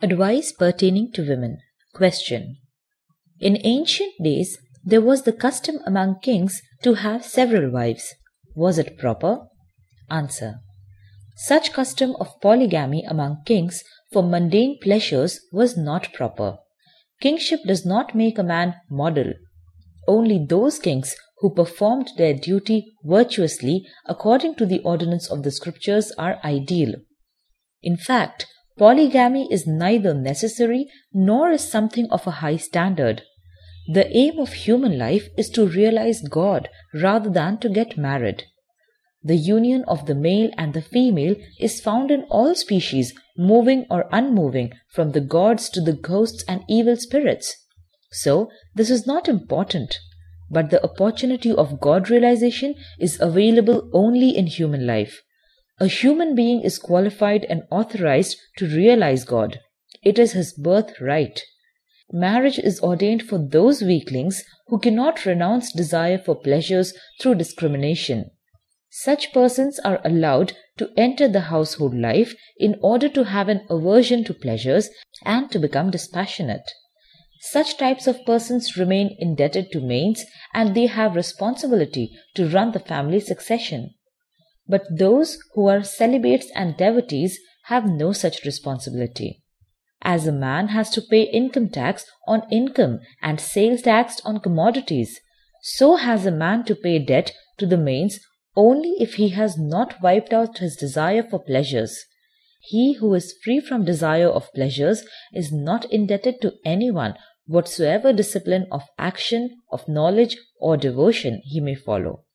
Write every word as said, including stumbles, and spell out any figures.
Advice pertaining to women. Question. In ancient days, there was the custom among kings to have several wives. Was it proper? Answer. Such custom of polygamy among kings for mundane pleasures was not proper. Kingship does not make a man model. Only those kings who performed their duty virtuously according to the ordinance of the scriptures are ideal. In fact, polygamy is neither necessary nor is something of a high standard. The aim of human life is to realize God rather than to get married. The union of the male and the female is found in all species, moving or unmoving, from the gods to the ghosts and evil spirits. So, this is not important, but the opportunity of God realization is available only in human life. A human being is qualified and authorized to realize God. It is his birthright. Marriage is ordained for those weaklings who cannot renounce desire for pleasures through discrimination. Such persons are allowed to enter the household life in order to have an aversion to pleasures and to become dispassionate. Such types of persons remain indebted to maids and they have responsibility to run the family succession. But those who are celibates and devotees have no such responsibility. As a man has to pay income tax on income and sales tax on commodities, so has a man to pay debt to the maids only if he has not wiped out his desire for pleasures. He who is free from desire of pleasures is not indebted to anyone whatsoever discipline of action, of knowledge, or devotion he may follow.